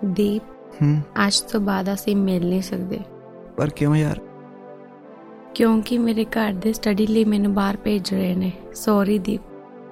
ਦੀਪ ਅੱਜ ਤੋਂ ਬਾਅਦ ਅਸੀਂ ਮਿਲ ਨਹੀਂ ਸਕਦੇ। ਪਰ ਕਿਉਂ ਯਾਰ? ਕਿਉਂਕਿ ਮੇਰੇ ਘਰ ਦੇ ਸਟੱਡੀ ਲਈ ਮੈਨੂੰ ਬਾਹਰ ਭੇਜ ਰਹੇ ਨੇ। ਸੌਰੀ ਦੀਪ।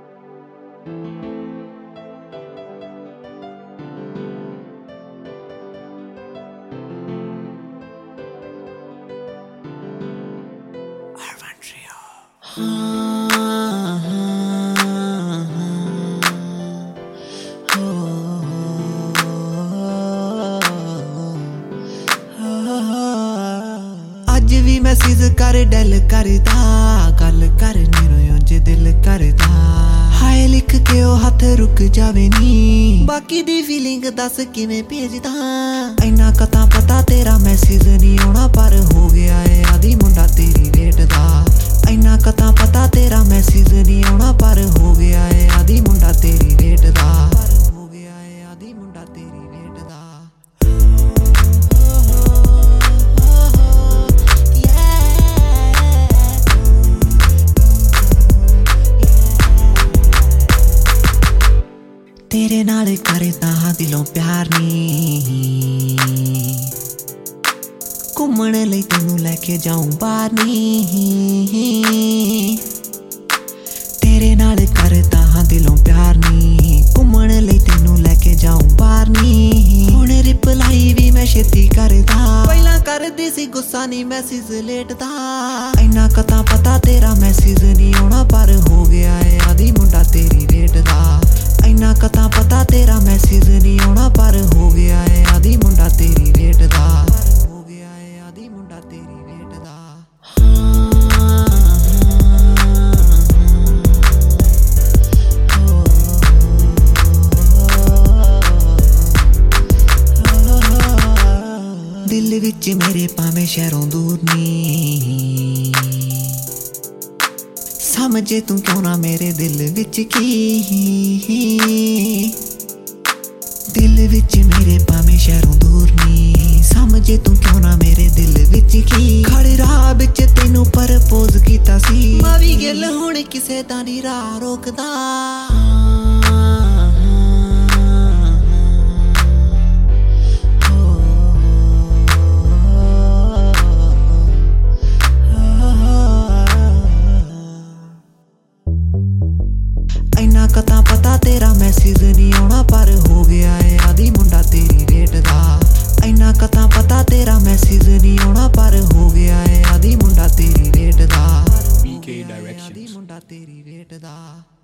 ਅੱਜ ਵੀ ਮੈਸੇਜ ਕਰ ਡੈਲ ਕਰਦਾ, ਗੱਲ ਕਰਨੀ ਰੋਇਓ ਜੇ ਦਿਲ ਕਰਦਾ। ਹਾਏ ਲਿਖ ਕੇ ਉਹ ਹੱਥ ਰੁਕ ਜਾਵੇ ਨੀ, ਬਾਕੀ ਦੀ ਫੀਲਿੰਗ ਦੱਸ ਕਿਵੇਂ ਭੇਜਦਾ। ਇੰਨਾ ਕਤਾ ਪਤਾ ਤੇਰਾ ਮੈਸੇਜ ਨਹੀਂ ਆਉਣਾ, ਪਰ ਹੋ ਗਿਆ ਏ ਆਦੀ ਮੁੰਡਾ ਤੇਰੀ ਵੇਟ ਦਾ। ਇੰਨਾ ਕਤਾ ਪਤਾ ਤੇਰਾ ਮੈਸੇਜ ਨਹੀਂ ਆਉਣਾ, ਪਰ ਹੋ ਗਿਆ ਏ ਆਦੀ ਮੁੰਡਾ ਤੇਰੀ ਵੇਟ ਦਾ। ਹੋ ਗਿਆ ਏ ਆਦੀ ਮੁੰਡਾ ਤੇਰੀ ਵੇਟ ਦਾ। ਤੇਰੇ ਨਾਲ ਕਰਦਾ ਹਾਂ ਦਿਲੋਂ ਪਿਆਰ ਨੀ, ਘੁੰਮਣ ਲਈ ਤੈਨੂੰ ਲੈ ਕੇ ਜਾਊਂ ਬਾਹਰ ਨੀ। ਤੇਰੇ ਨਾਲ ਕਰਦਾ ਹਾਂ ਦਿਲੋਂ ਪਿਆਰ ਨੀ, ਘੁੰਮਣ ਲਈ ਤੈਨੂੰ ਲੈ ਕੇ ਜਾਊਂ ਬਾਹਰ ਨੀ। ਹੁਣ ਰਿਪਲਾਈ ਵੀ ਮੈਂ ਛੇਤੀ ਕਰਦਾ, ਪਹਿਲਾਂ ਕਰਦੀ ਸੀ ਗੁੱਸਾ ਨੀ ਮੈਸੇਜ ਲੇਟ ਦਾ। ਇੰਨਾ ਕਤਾ ਪਤਾ ਤੇਰਾ ਮੈਸੇਜ ਨਹੀਂ ਆਉਣਾ, ਪਰ ਹੋ ਗਿਆ ਏ ਆਦੀ ਮੁੰਡਾ ਤੇਰੀ ਵੇਟ ਦਾ। ਇੰਨਾ ਕਤਾ ਪਤਾ ਤੇਰਾ ਮੈਸੇਜ ਨਹੀਂ ਆਉਣਾ, ਪਰ ਹੋ ਗਿਆ ਏ ਆਦੀ ਮੁੰਡਾ ਤੇਰੀ ਵੇਟ ਦਾ। ਹੋ ਗਿਆ ਏ ਆਦੀ ਮੁੰਡਾ ਤੇਰੀ ਵੇਟ ਦਾ। ਦਿਲ ਵਿੱਚ ਮੇਰੇ ਭਾਵੇਂ ਸ਼ਹਿਰੋਂ ਦੂਰ ਨੀ, ਸਮਝੇ ਤੂੰ ਕਿਉਂ ਨਾ ਮੇਰੇ ਦਿਲ ਵਿੱਚ ਕੀ। ਦਿਲ ਵਿੱਚ ਮੇਰੇ ਭਾਵੇਂ ਸ਼ਹਿਰੋਂ ਦੂਰ ਨੀ, ਸਮਝੇ ਤੂੰ ਕਿਉਂ ਨਾ ਮੇਰੇ ਦਿਲ ਵਿੱਚ ਕੀ। ਖੜੇ ਰਾਹ ਵਿੱਚ ਤੈਨੂੰ ਪ੍ਰਪੋਜ਼ ਕੀਤਾ ਸੀ, ਮੈਂ ਵੀ ਗਿੱਲ ਹੁਣ ਕਿਸੇ ਦਾ ਨੀ ਰਾਹ ਰੋਕਦਾ। ਇੰਨਾ ਕਤਾ ਪਤਾ ਤੇਰਾ ਮੈਸੇਜ ਨਹੀਂ ਆਉਣਾ, ਪਰ ਹੋ ਗਿਆ ਏ ਆਦੀ ਮੁੰਡਾ ਤੇਰੀ ਵੇਟ ਦਾ। ਇੰਨਾ ਕਤਾ ਪਤਾ ਤੇਰਾ ਮੈਸੇਜ ਨਹੀਂ ਆਉਣਾ, ਪਰ ਹੋ ਗਿਆ ਏ ਆਦੀ ਮੁੰਡਾ ਤੇਰੀ ਵੇਟ ਦਾ। ਆਦੀ ਮੁੰਡਾ ਤੇਰੀ ਵੇਟ ਦਾ।